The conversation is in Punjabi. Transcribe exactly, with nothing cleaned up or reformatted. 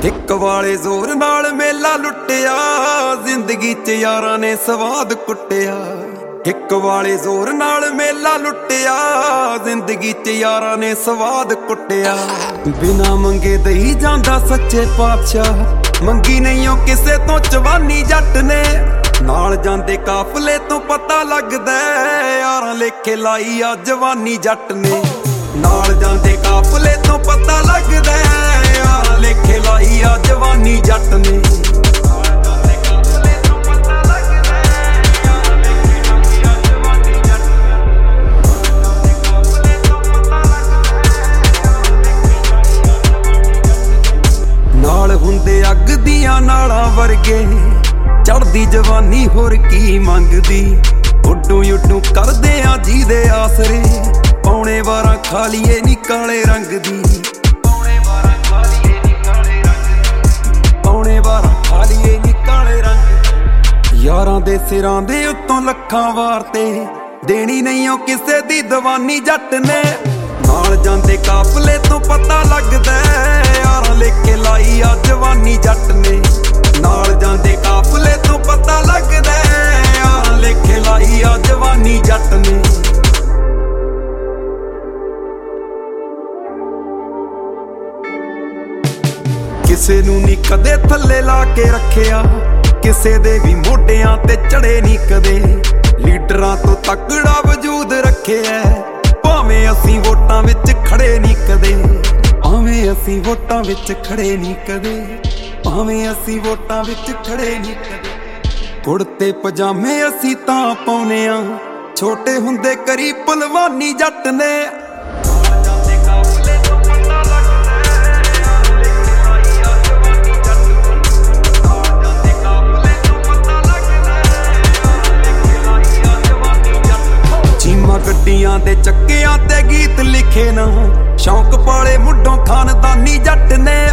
ਇੱਕ ਵਾਲੇ ਜ਼ੋਰ ਨਾਲ ਮੇਲਾ ਲੁੱਟਿਆ, ਜ਼ਿੰਦਗੀ 'ਚ ਯਾਰਾਂ ਨੇ ਸਵਾਦ ਕੁੱਟਿਆ। ਇੱਕ ਵਾਲੇ ਜ਼ੋਰ ਨਾਲ ਮੇਲਾ ਲੁੱਟਿਆ, ਜ਼ਿੰਦਗੀ 'ਚ ਯਾਰਾਂ ਨੇ ਸਵਾਦ ਕੁੱਟਿਆ। ਬਿਨਾ ਮੰਗੇ ਦਈ ਜਾਂਦਾ ਸੱਚੇ ਪਾਤਸ਼ਾਹ, ਮੰਗੀ ਨਹੀਂ ਉਹ ਕਿਸੇ ਤੋਂ ਜਵਾਨੀ ਜੱਟ ਨੇ। ਨਾਲ ਜਾਂਦੇ ਕਾਫਲੇ ਤੋਂ ਪਤਾ ਲੱਗਦਾ, ਯਾਰਾਂ ਲੇਖੇ ਲਾਈ ਆ ਜਵਾਨੀ ਜੱਟ ਨੇ। ਨਾਲ ਜਾਂਦੇ ਕਾਫਲੇ ਤੋਂ ਪਤਾ ਲੱਗਦਾ, ਯਾਰਾਂ ਲੇਖੇ ਲਾਈ ਆ ਜਵਾਨੀ ਜੱਟ ਨੇ। ਨਾਲ ਹੁੰਦੇ ਅੱਗ ਦੀਆਂ ਨਾਲਾਂ ਵਰਗੇ, ਚੜਦੀ ਜਵਾਨੀ ਹੋਰ ਕੀ ਮੰਗਦੀ। ਉੱਡੂ ਉੱਡੂ ਕਰਦੇ ਆ ਜਿਹਦੇ ਆਸਰੇ, ਪੌਣੇ ਵਾਰਾਂ ਖਾ ਲਈਏ ਨੀ ਕਾਲੇ ਰੰਗ ਦੀ। ਪੌਣੇ ਵਾਰਾਂ ਖਾ ਲਈਏ ਨੀ ਕਾਲੇ ਰੰਗ ਪੌਣੇ ਵਾਰਾਂ ਖਾ ਲਈਏ ਨੀ ਕਾਲੇ ਰੰਗ। ਯਾਰਾਂ ਦੇ ਸਿਰਾਂ ਦੇ ਉੱਤੋਂ ਲੱਖਾਂ ਵਾਰ ਤੇ, ਦੇਣੀ ਨਹੀਂ ਉਹ ਕਿਸੇ ਦੀ ਦੀਵਾਨੀ ਜੱਟ ਨੇ। ਨਾਲ ਜਾਂਦੇ ਕਾਫਲੇ ਤੋਂ ਪਤਾ ਲੱਗਦਾ, ਯਾਰਾਂ ਲੇਖੇ ਲਾਈ ਆ ਜਵਾਨੀ ਜੱਟ ਨੇ। ਨਾਲ ਜਾਂਦੇ ਕਾਫਲੇ ਤੋਂ ਪਤਾ ਲੱਗਦਾ, ਯਾਰਾਂ ਲੇਖੇ ਲਾਈ ਆ ਜਵਾਨੀ ਜੱਟ ਨੇ। ਕਿਸੇ ਨੂੰ ਨੀ ਕਦੇ ਥੱਲੇ ਲਾ ਕੇ ਰੱਖਿਆ, ਕਿਸੇ ਦੇ ਵੀ ਮੋਢਿਆਂ ਤੇ ਚੜੇ ਨੀ ਕਦੇ। ਲੀਡਰਾਂ ਤੋਂ ਤਕੜਾ ਵਜੂਦ ਰੱਖਿਆ, ਭਾਵੇਂ ਅਸੀਂ ਵੋਟਾਂ ਵਿੱਚ ਖੜੇ ਨੀ ਕਦੇ। ਭਾਵੇਂ ਅਸੀਂ ਵੋਟਾਂ ਵਿੱਚ ਖੜੇ ਨੀ ਕਦੇ ਭਾਵੇਂ ਅਸੀਂ ਵੋਟਾਂ ਵਿੱਚ ਖੜੇ ਨੀ ਕਦੇ। ਕੁੜਤੇ ਪਜਾਮੇ ਅਸੀਂ ਤਾਂ ਪਾਉਨੇ ਆ, ਛੋਟੇ ਹੁੰਦੇ ਕਰੀ ਭਲਵਾਨੀ ਜੱਟ ਨੇ। ਗੱਡੀਆਂ ਦੇ ਚੱਕਿਆਂ ਤੇ ਗੀਤ ਲਿਖੇ ਨਾ, ਸ਼ੌਂਕ ਪਾਲੇ ਮੁੱਢੋਂ ਖਾਨਦਾਨੀ ਜੱਟ ਨੇ।